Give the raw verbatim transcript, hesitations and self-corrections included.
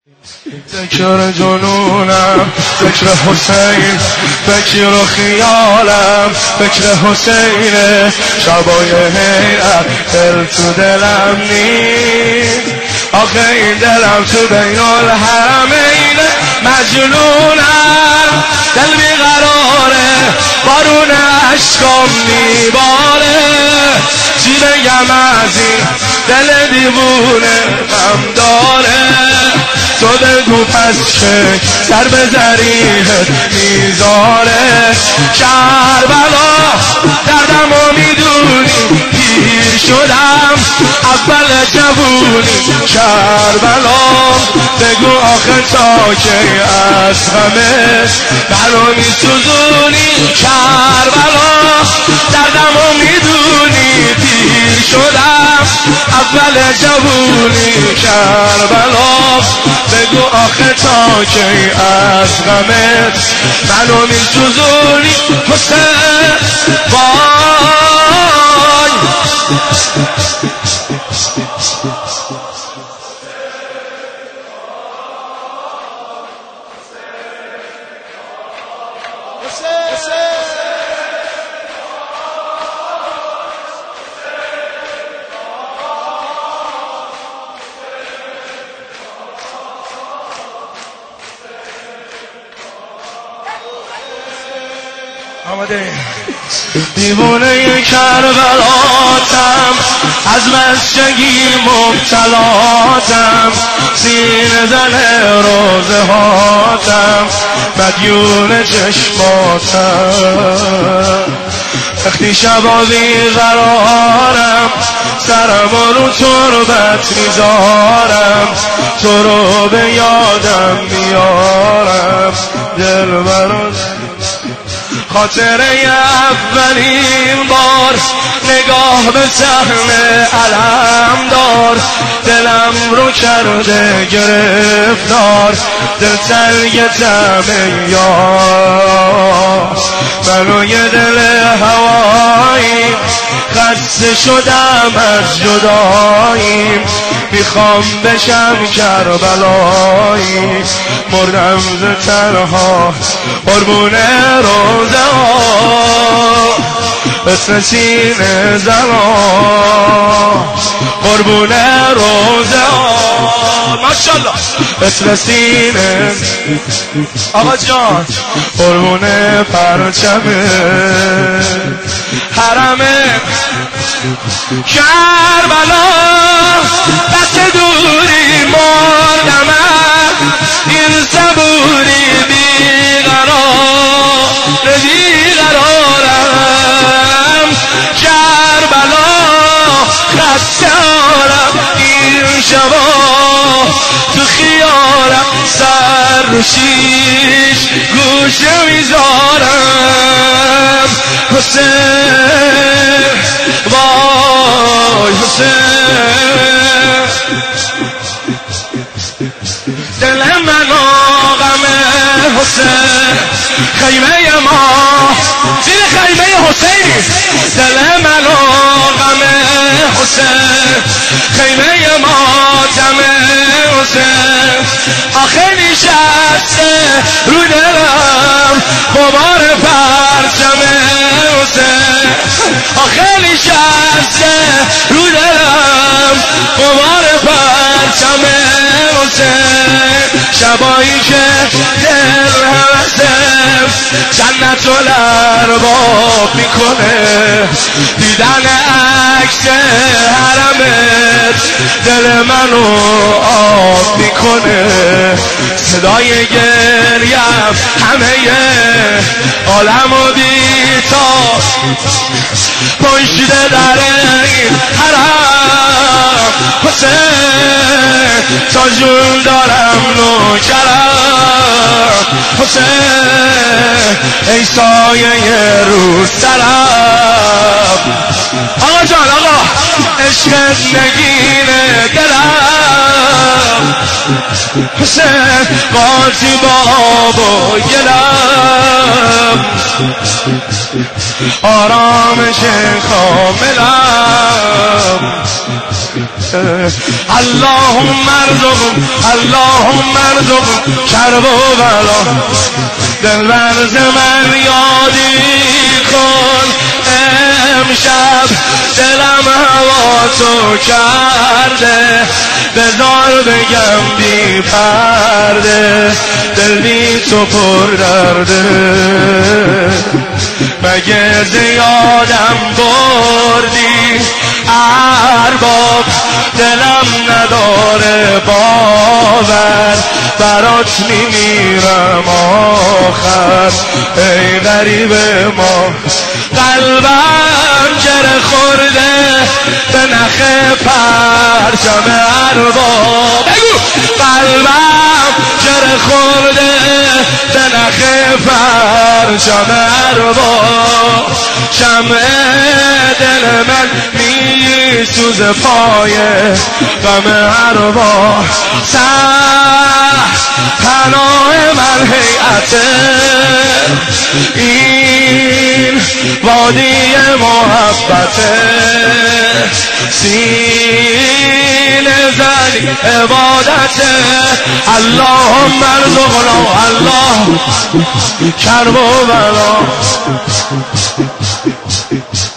ذکر جنونم، ذکر حسین، فکر و خیالم، فکر حسین، شبای حیرت دل تو دلم نیست. آخه این دلم تو بین الحرمین مجنونم، دل بیقراره، بارون عشقم میباره. چی بگم از این دل دیوونه غم داره؟ تو بگو پس که سر به ذریحت میذاره. کربلا دردم و میدونی، پیر شدم اول جوونی. کربلا بگو آخه تا که از غمت منو میسوزونی. کربلا دردم و میدونی، پیر شدم اول جوونی. کربلا بگو آخه تا که از غمت منو میسوزونی. حسین وای آمده دیوونه کربلاتم، از بچگی مبتلاتم، سینه زن روزه هاتم، مدیون چشماتم. وقتی شبا بیقرارم، سرم رو تربت میذارم، تو رو به یادم میارم. دل برو خاطره اولین بار، نگاه به صحنه علم دار، دلم رو کرده گرفتار. دل تنگ تمه یار، منو یه دل هوایی، خسته شدم از جداییم. میخوام بشم کربلایی، مردم ز تنها قربون روزه ها، مثل سینه زنان قربون روزه ها. ماشالله مثل سینه آقا جان قربون پرچم حرم کربلا. دست دوری مردم، این صبوری بیقرار بیقرارم. کربلا خستارم، این شبا تو خیالم، سر رو شیش گوشه میذارم. حسین وای حسین، دل منو غم حسین، خیمه ما زیر خیمه حسینی. دل منو غم حسین، خیمه ما دم حسین. آخه نشسته رو دلم غبار پرچم حسین. آخه نشسته رو دلم غبار پرچم حسین. شبایی که دل هستم جنت و لرباب میکنه، دیدن عکس حرمت دل منو آب میکنه. صدای گریم همه عالمو بیتاب، پشت در این حرم حسین تا جون دارم نوکرم. حسین ای سایه رو سرم. آقا جان آقا عشقت نگینه دلم. حسین قاطی باب و گلم، آرامش کاملم. اللهم ارزقم اللهم ارزقم کرب و بلا دلبر ز من یادی کن امشب دلم هوا تو کرده بذار بگم بی پرده دل بی تو پر درده مگه زیادم بردی ارباب دلم نداره باور برات میمیرم آخر ای غریب ما قلبم گره خورده به نخ پرچم ارباب قلبم گره خورده به نخ پرچم ارباب شمع دل من میسوز پای غم ارواح سر پناه من هیئت این وادی محبت سینه زنی عبادت اللهم ارزقنا الله کرب و بلا